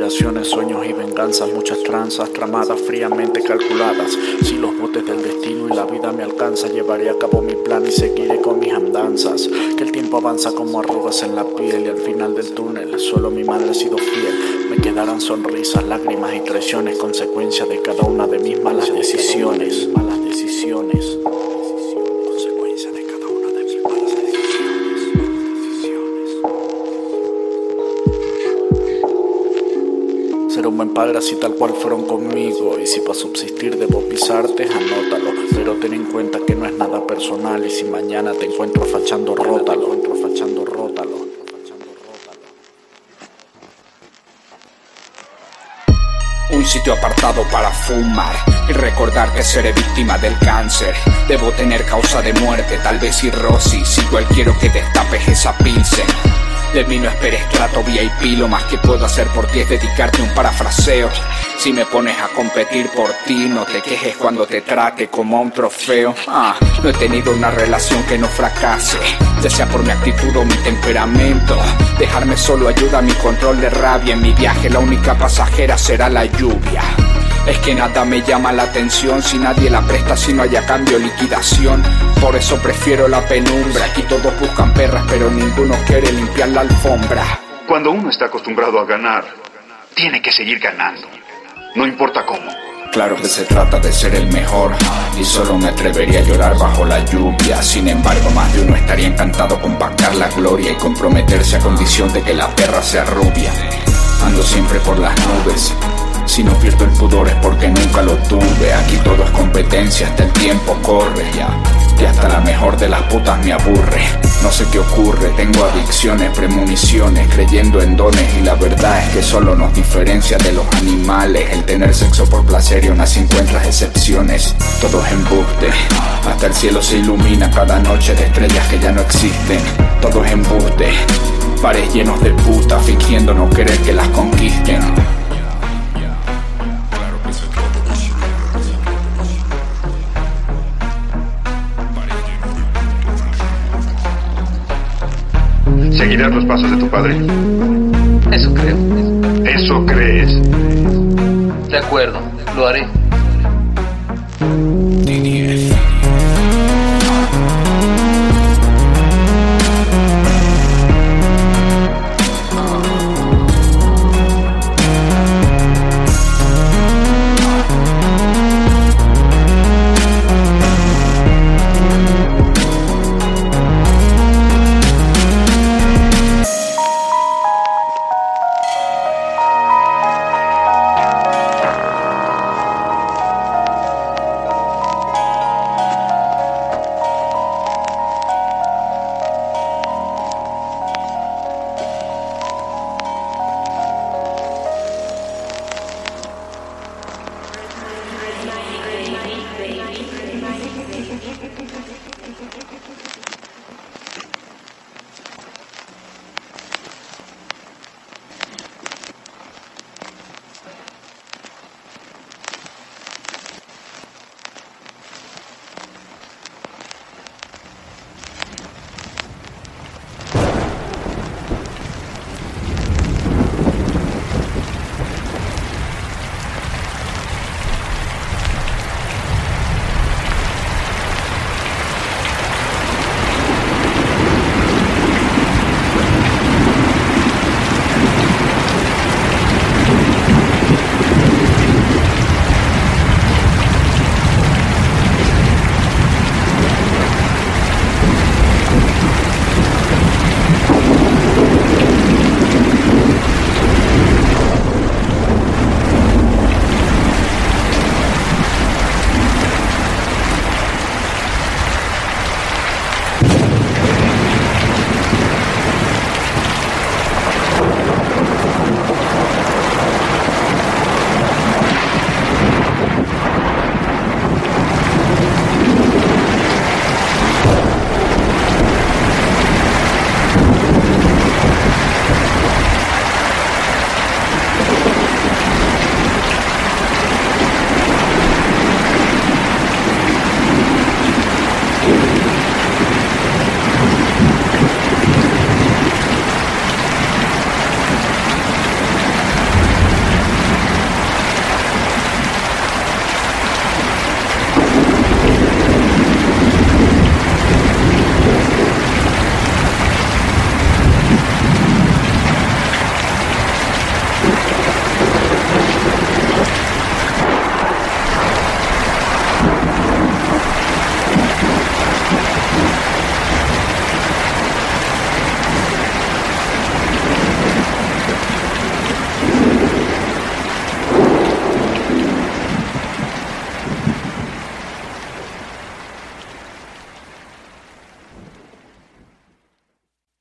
aspiraciones, sueños y venganzas, muchas tranzas tramadas fríamente calculadas. Si los botes del destino y la vida me alcanza, llevaré a cabo mi plan y seguiré con mis andanzas. Que el tiempo avanza como arrugas en la piel y al final del túnel solo mi madre ha sido fiel. Me quedarán sonrisas, lágrimas y traiciones, consecuencia de cada una de mis malas decisiones. Consecuencia de cada una de mis malas decisiones. Ser un buen padre así tal cual fueron conmigo. Y si para subsistir debo pisarte, anótalo. Pero ten en cuenta que no es nada personal. Y si mañana te encuentro fachando, rótalo. Un sitio apartado para fumar y recordar que seré víctima del cáncer. Debo tener causa de muerte, tal vez cirrosis. Igual quiero que destapes esa pilsen. De mí no esperes trato VIP, lo más que puedo hacer por ti es dedicarte un parafraseo. Si me pones a competir por ti, no te quejes cuando te trate como a un trofeo. No he tenido una relación que no fracase, ya sea por mi actitud o mi temperamento. Dejarme solo ayuda a mi control de rabia. En mi viaje la única pasajera será la lluvia. Es que nada me llama la atención si nadie la presta, si no hay a cambio liquidación. Por eso prefiero la penumbra. Aquí todos buscan perras, pero ninguno quiere limpiar la alfombra. Cuando uno está acostumbrado a ganar, tiene que seguir ganando, no importa cómo. Claro que se trata de ser el mejor, y solo me atrevería a llorar bajo la lluvia. Sin embargo, más de uno estaría encantado con pactar la gloria y comprometerse a condición de que la perra sea rubia. Ando siempre por las nubes, si no pierdo el pudor es porque nunca lo tuve. Aquí todo es competencia, hasta el tiempo corre ya. Y hasta la mejor de las putas me aburre. No sé qué ocurre, tengo adicciones, premoniciones, creyendo en dones. Y la verdad es que solo nos diferencia de los animales el tener sexo por placer, y aún así encuentras excepciones. Todo es embuste, hasta el cielo se ilumina cada noche de estrellas que ya no existen. Todo es embuste, bares llenos de putas fingiendo no querer que las conquisten. ¿Seguirás los pasos de tu padre? Eso creo. ¿Eso crees? De acuerdo, lo haré. DDF.